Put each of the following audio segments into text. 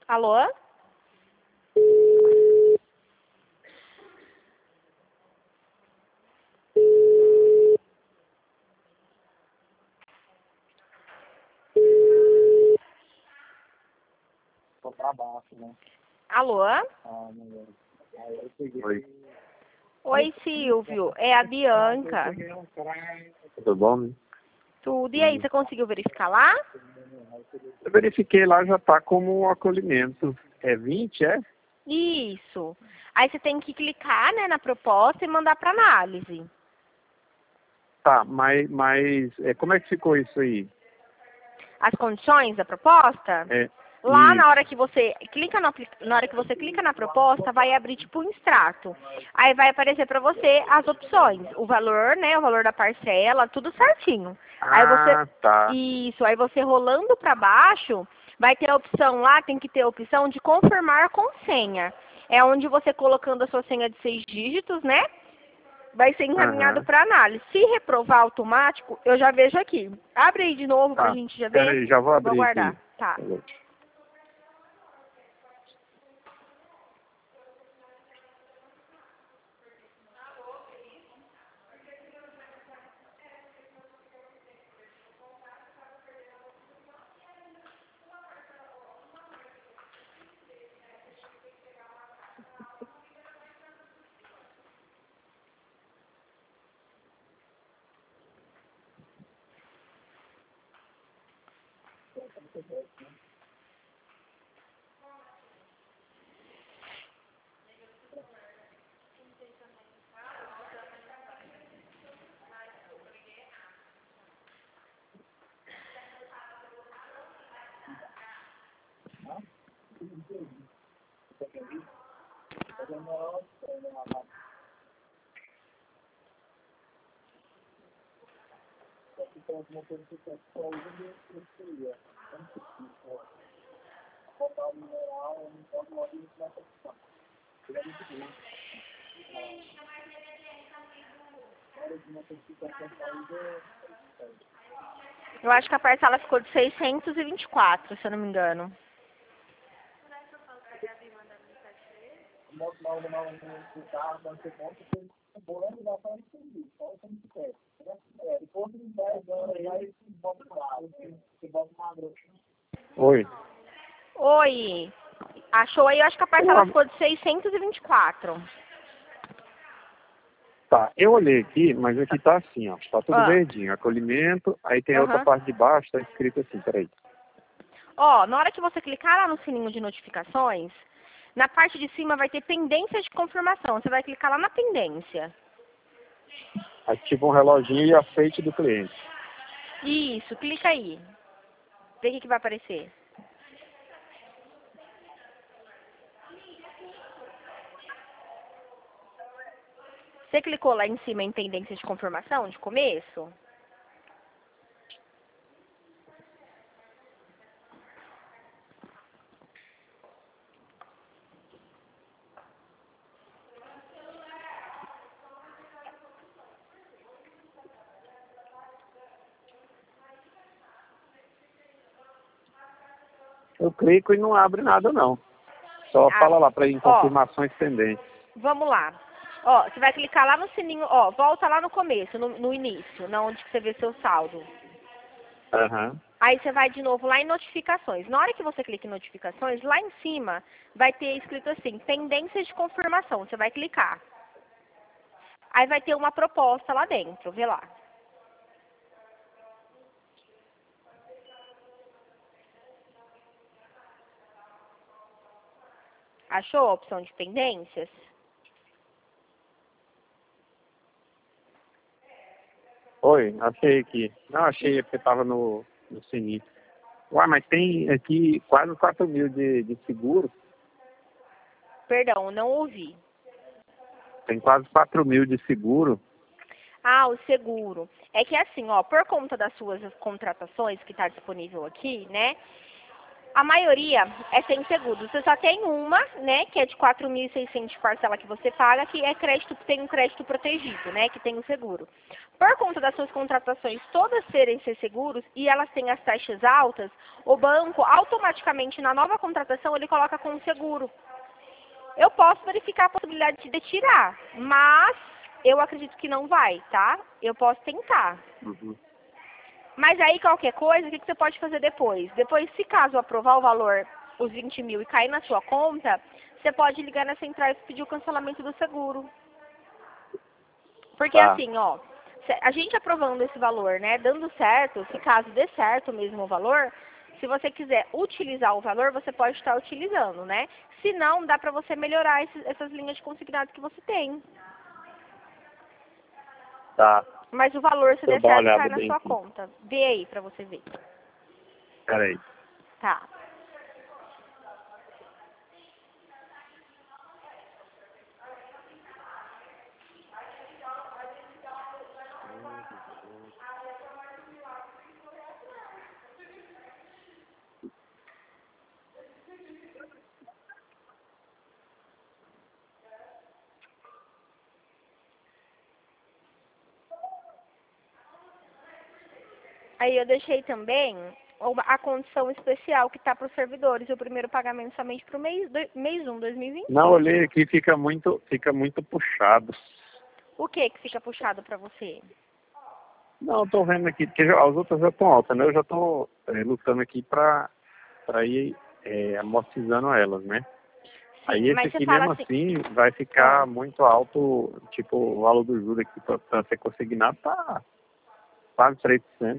Alô? Tô pra baixo, né? Alô? Oi. Oi, Silvio. É a Bianca. Tudo bom? Tudo. E aí, você conseguiu verificar lá? Eu verifiquei lá, já tá como acolhimento. É 20, é? Isso. Aí você tem que clicar, né, na proposta e mandar para análise. Tá, mas como é que ficou isso aí? As condições da proposta? É, Lá na isso. hora que você clica na hora que você clica na proposta, vai abrir tipo um extrato. Aí vai aparecer para você as opções, o valor, né, o valor da parcela, tudo certinho. Aí você Ah, tá. isso, aí você rolando para baixo, vai ter a opção lá, tem que ter a opção de confirmar com senha. É onde você colocando a sua senha de 6 dígitos, né? Vai ser encaminhado Aham. para análise. Se reprovar automático, eu já vejo aqui. Abre aí de novo para a Tá. gente já Pera ver. aí, já vou Vou abrir guardar. aqui. Tá. Eu acho que a parcela ficou de 624, se eu não me engano. Oi. Oi. Achou aí? Eu acho que a parcela ficou de 624. Tá, eu olhei aqui, mas aqui tá assim, ó. Tá tudo Ah. verdinho. Acolhimento, aí tem a outra Aham. parte de baixo, tá escrito assim, peraí. Ó, na hora que você clicar lá no sininho de notificações, na parte de cima vai ter pendência de confirmação. Você vai clicar lá na pendência. Ativa um reloginho e aceite do cliente. Isso, clica aí. Vê o que vai aparecer. Você clicou lá em cima em pendência de confirmação, de começo? Eu clico e não abre nada, não. Só fala lá para ir em Ó, confirmações pendentes. vamos lá. Ó, você vai clicar lá no sininho, ó, volta lá no começo, no início, na onde que você vê seu saldo. Aham. Aí você vai de novo lá em notificações. Na hora que você clica em notificações, lá em cima vai ter escrito assim, pendência de confirmação. Você vai clicar. Aí vai ter uma proposta lá dentro, vê lá. Achou a opção de pendências? Oi, achei aqui. Não, achei porque tava no sininho. Uai, mas tem aqui quase 4 mil de seguro. Perdão, não ouvi. Tem quase 4 mil de seguro. Ah, o seguro. É que assim, ó, por conta das suas contratações que está disponível aqui, né? A maioria é sem seguro. Você só tem uma, né, que é de 4.600 de parcela que você paga, que é crédito, tem um crédito protegido, né, que tem o seguro. Por conta das suas contratações todas serem sem seguros e elas têm as taxas altas, o banco automaticamente na nova contratação ele coloca com o seguro. Eu posso verificar a possibilidade de tirar, mas eu acredito que não vai, tá? Eu posso tentar. Uhum. Mas aí, qualquer coisa, o que você pode fazer depois? Depois, se caso aprovar o valor, os 20 mil, e cair na sua conta, você pode ligar na central e pedir o cancelamento do seguro. Porque Tá. assim, ó, a gente aprovando esse valor, né, dando certo, se caso dê certo mesmo o valor, se você quiser utilizar o valor, você pode estar utilizando, né? Se não, dá pra você melhorar essas linhas de consignados que você tem. Tá. Mas o valor, se Deixa eu der dar uma certo, olhada cai na bem sua aqui. conta. Vê aí pra você ver. Peraí. Tá. Aí eu deixei também a condição especial que está para os servidores. O primeiro pagamento somente para o mês 1, 2020. Não, olhei aqui, fica muito puxado. O que fica puxado para você? Não, eu tô vendo aqui, porque as outras já estão altas, né? Eu já tô lutando aqui pra ir amortizando elas, né? Sim, Aí esse mas você aqui fala mesmo assim... assim vai ficar muito alto, tipo, o valor do juros aqui pra ser consignado tá quase 3%.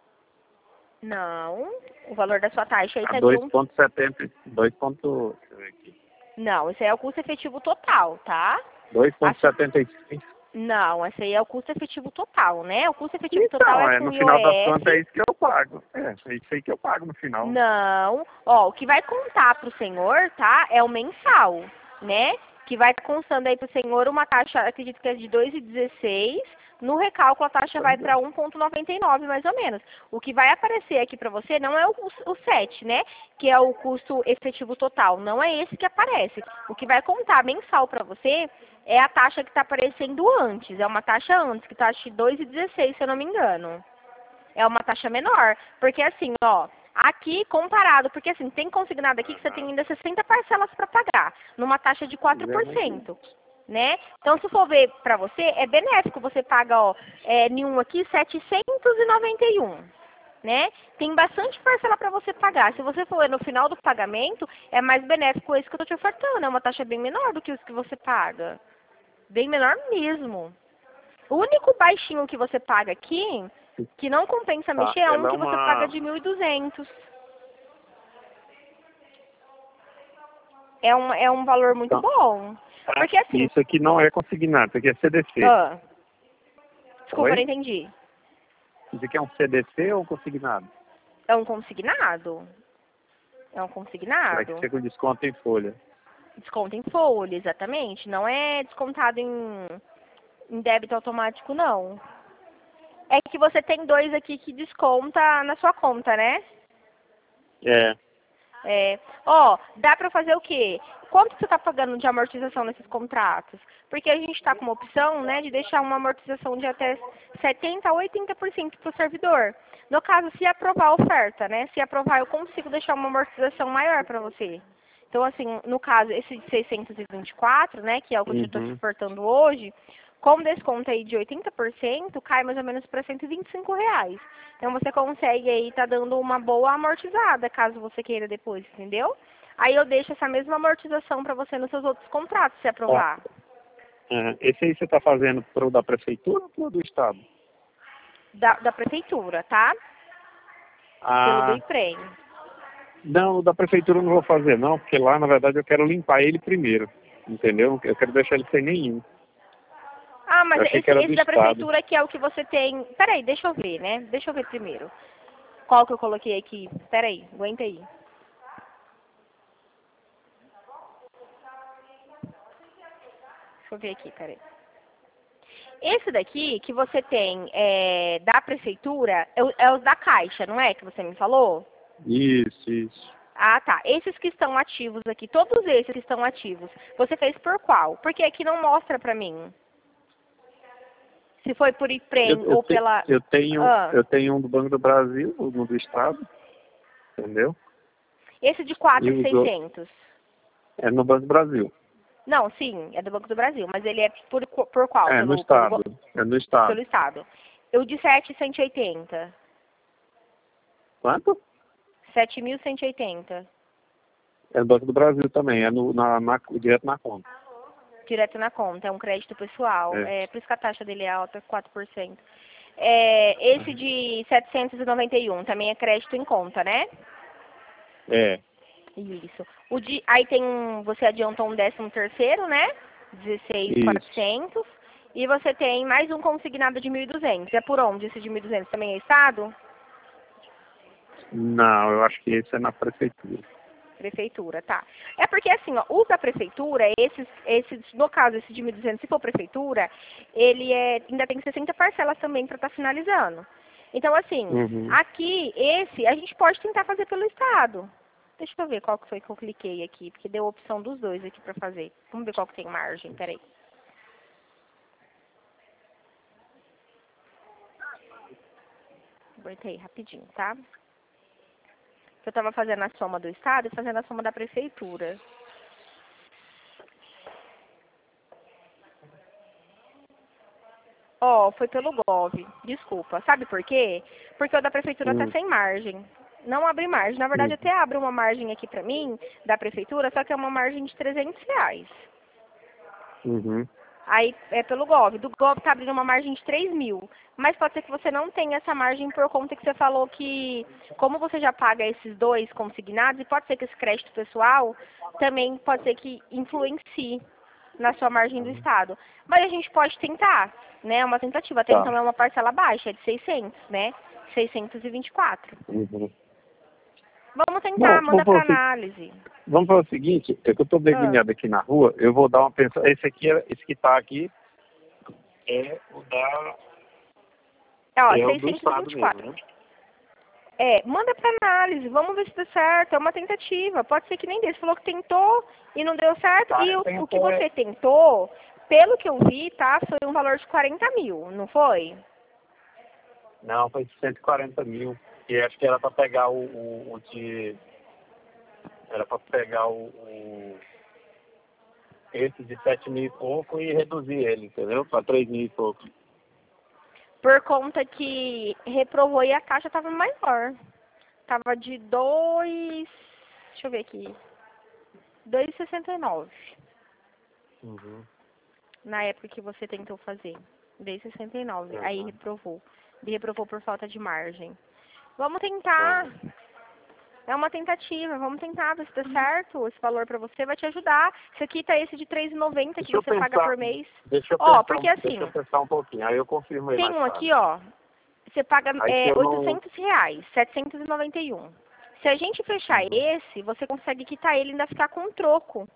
Não, o valor da sua taxa aí A está de 2,70, deixa eu ver aqui. Não, esse aí é o custo efetivo total, tá? 2,75. Não, esse aí é o custo efetivo total, né? O custo efetivo total Então, é com no final das IOF. contas é isso que eu pago. É isso aí que eu pago no final. Não, ó, o que vai contar pro senhor, tá, é o mensal, né? Que vai constando aí pro senhor uma taxa, acredito que é de 2,16. No recálculo a taxa vai para 1,99 mais ou menos. O que vai aparecer aqui para você não é o 7, né? Que é o custo efetivo total. Não é esse que aparece. O que vai contar mensal para você é a taxa que está aparecendo antes. É uma taxa antes, que taxa de 2,16, se eu não me engano. É uma taxa menor. Porque assim, ó, aqui comparado, porque assim, tem consignado aqui que você tem ainda 60 parcelas para pagar, numa taxa de 4%. Né? Então, se for ver para você, é benéfico. Você paga, ó, nenhum aqui, 791, né? Tem bastante parcela para você pagar. Se você for no final do pagamento, é mais benéfico esse que eu tô te ofertando. É uma taxa bem menor do que os que você paga. Bem menor mesmo. O único baixinho que você paga aqui, que não compensa Tá, mexer, é um ela é que você paga uma... de 1.200. É um valor muito Então, bom. Porque assim... isso aqui não é consignado, isso aqui é CDC. Ah, desculpa, eu não Oi? entendi. Isso aqui é um CDC ou consignado? É um consignado. É um Vai que consignado. ser com desconto em folha. Desconto em folha, exatamente. Não é descontado em débito automático, não. É que você tem dois aqui que desconta na sua conta, né? Ó, dá pra fazer o quê? Quanto você tá pagando de amortização nesses contratos? Porque a gente tá com uma opção, né, de deixar uma amortização de até 70% a 80% pro servidor. No caso, se aprovar a oferta, né? Se aprovar, eu consigo deixar uma amortização maior pra você. Então, assim, no caso, esse de 624, né, que é o que eu estou te ofertando hoje, com desconto aí de 80%, cai mais ou menos para R$ 125. Então, você consegue aí tá dando uma boa amortizada, caso você queira depois, entendeu? Aí eu deixo essa mesma amortização para você nos seus outros contratos, se aprovar. Esse aí você está fazendo pro da prefeitura ou pro do estado? Da prefeitura, tá? Pelo do IPREM. Não, o da prefeitura eu não vou fazer não, porque lá na verdade eu quero limpar ele primeiro, entendeu? Eu quero deixar ele sem nenhum. Ah, mas Eu achei que era do esse da estado. prefeitura que é o que você tem... Peraí, deixa eu ver, né? Deixa eu ver primeiro. Qual que eu coloquei aqui? Peraí, aguenta aí. Deixa eu ver aqui, peraí. Esse daqui que você tem da prefeitura é o da Caixa, não é? Que você me falou? Isso. Ah, tá. Esses que estão ativos aqui, todos esses que estão ativos, você fez por qual? Porque aqui não mostra pra mim. Se foi por IPREM ou pela... Eu tenho um do Banco do Brasil, um do Estado, entendeu? Esse de E os 4.600. É no Banco do Brasil. Não, sim, é do Banco do Brasil, mas ele é por qual? É no Estado. É no Estado. Pelo Estado. O de 7.180. Quanto? 7.180. É no Banco do Brasil também, é direto na conta. Direto na conta, é um crédito pessoal. É. Por isso que a taxa dele é alta, 4%. Esse de 791 também é crédito em conta, né? É. Isso. Aí você adiantou um 13º, né? 16.400. E você tem mais um consignado de 1.200. É por onde esse de 1.200? Também é Estado? Não, eu acho que esse é na prefeitura. Prefeitura, tá. É porque assim, ó, o da prefeitura, no caso, esse de 1.200, se for prefeitura, ele ainda tem 60 parcelas também para estar finalizando. Então, assim, aqui, a gente pode tentar fazer pelo Estado. Deixa eu ver qual que foi que eu cliquei aqui, porque deu a opção dos dois aqui para fazer. Vamos ver qual que tem margem, peraí. Apertei rapidinho, tá? Eu estava fazendo a soma do Estado e fazendo a soma da prefeitura. Foi pelo Gov. Desculpa. Sabe por quê? Porque o da prefeitura tá sem margem. Não abre margem. Na verdade, até abre uma margem aqui pra mim, da prefeitura, só que é uma margem de R$300. Aí é pelo Gov. Do Gov tá abrindo uma margem de 3.000. Mas pode ser que você não tenha essa margem por conta que você falou que, como você já paga esses dois consignados, e pode ser que esse crédito pessoal também pode ser que influencie na sua margem do Estado. Mas a gente pode tentar, né? Uma tentativa. Até então é uma parcela baixa, é de 600, né? 624. Vamos tentar, manda para análise. Vamos fazer o seguinte, é que eu estou degrinhado aqui na rua, eu vou dar uma pensão. Esse que está aqui é o da... É 624. Mesmo, né? Manda para análise, vamos ver se dá certo, é uma tentativa. Pode ser que nem dê. Você falou que tentou e não deu certo. E o que você tentou, pelo que eu vi, tá? Foi um valor de 40.000, não foi? Não, foi de 140 mil. E acho que era para pegar o de... Era para pegar esse de 7 mil e pouco e reduzir ele, entendeu? Para 3 mil e pouco. Por conta que reprovou e a taxa estava maior. Tava de 2... Deixa eu ver aqui. 2,69. Na época que você tentou fazer. 2,69. Aí reprovou. E reprovou por falta de margem. Vamos tentar. É uma tentativa. Vamos tentar ver se dá certo. Esse valor para você vai te ajudar. Esse aqui tá esse de R$3,90 que você paga por mês. Deixa eu pensar, porque assim... Deixa eu pensar um pouquinho. Aí eu confirmo aí. Tem um aqui, Você paga R$800. 791. Se a gente fechar esse, você consegue quitar ele e ainda ficar com um troco.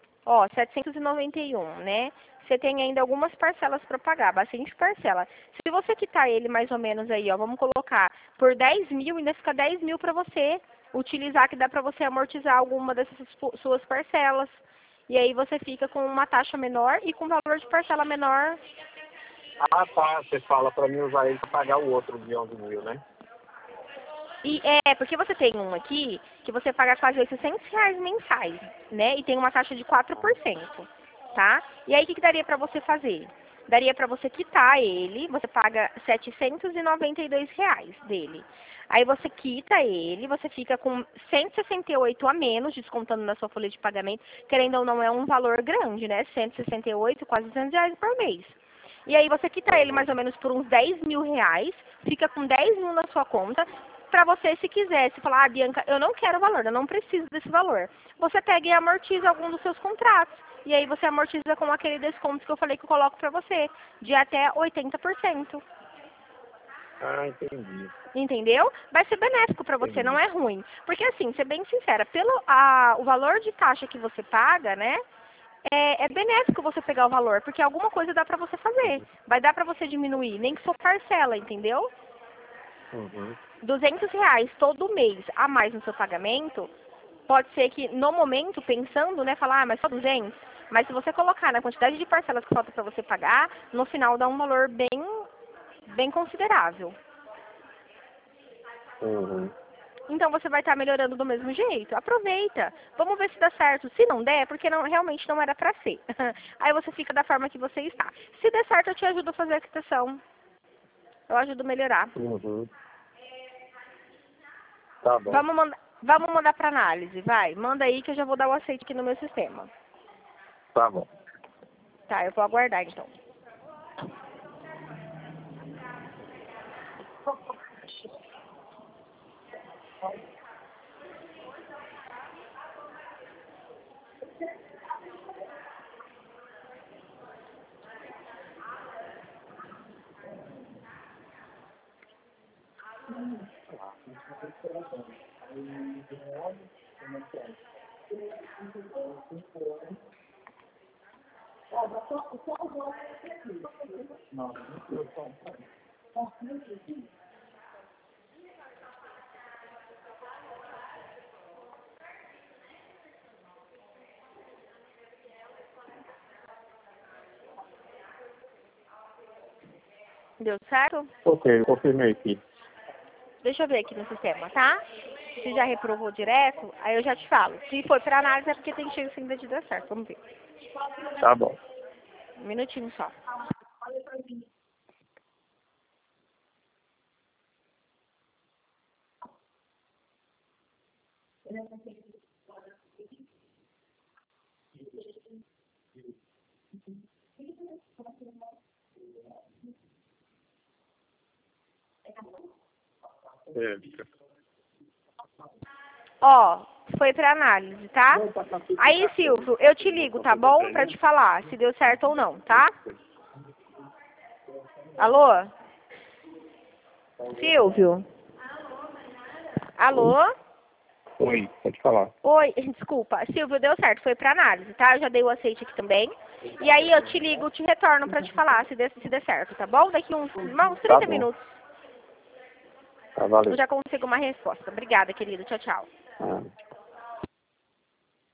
791, né? Você tem ainda algumas parcelas para pagar, bastante parcela. Se você quitar ele mais ou menos aí, vamos colocar por 10 mil, ainda fica 10 mil para você utilizar, que dá para você amortizar alguma dessas suas parcelas. E aí você fica com uma taxa menor e com valor de parcela menor. Ah, tá. Você fala para mim usar ele para pagar o outro de 11 mil, né? E porque você tem um aqui que você paga quase R$800 mensais, né? E tem uma taxa de 4%, tá? E aí o que daria para você fazer? Daria para você quitar ele, você paga R$792 dele. Aí você quita ele, você fica com 168 a menos, descontando na sua folha de pagamento, querendo ou não é um valor grande, né? 168, quase R$200 por mês. E aí você quita ele mais ou menos por uns R$10.000, fica com 10 mil na sua conta, para você, se quiser, se falar, Bianca, eu não quero o valor, eu não preciso desse valor. Você pega e amortiza algum dos seus contratos. E aí você amortiza com aquele desconto que eu falei que eu coloco para você, de até 80%. Ah, entendi. Entendeu? Vai ser benéfico para você, não é ruim. Porque assim, ser bem sincera, o valor de taxa que você paga, né? É benéfico você pegar o valor, porque alguma coisa dá para você fazer. Vai dar para você diminuir, nem que for parcela, entendeu? R$200 todo mês a mais no seu pagamento, pode ser que no momento, pensando, né, falar, mas só 200. Mas se você colocar na quantidade de parcelas que falta para você pagar, no final dá um valor bem considerável. Uhum. Então você vai estar melhorando do mesmo jeito. Aproveita. Vamos ver se dá certo. Se não der, porque realmente não era para ser. Aí você fica da forma que você está. Se der certo, eu te ajudo a fazer a quitação. Eu ajudo a melhorar. Uhum. Tá bom. Vamos mandar para análise, vai. Manda aí que eu já vou dar o aceite aqui no meu sistema. Tá bom. Tá, eu vou aguardar então. Deu certo? Ok, confirmei aqui. Deixa eu ver aqui no sistema, tá? Se já reprovou direto, aí eu já te falo. Se foi para análise é porque tem chance ainda de dar certo. Vamos ver. Tá bom. Um minutinho só. Ó, foi para análise, tá? Aí, Silvio, eu te ligo, tá bom? Pra te falar se deu certo ou não, tá? Alô? Silvio? Alô? Oi, pode falar. Oi, desculpa. Silvio, deu certo, foi pra análise, tá? Eu já dei o aceite aqui também. E aí eu te ligo, te retorno pra te falar se der certo, tá bom? Daqui uns 30 Tá bom. minutos Tá, valeu. eu já consigo uma resposta. Obrigada, querido. Tchau, tchau. Ah.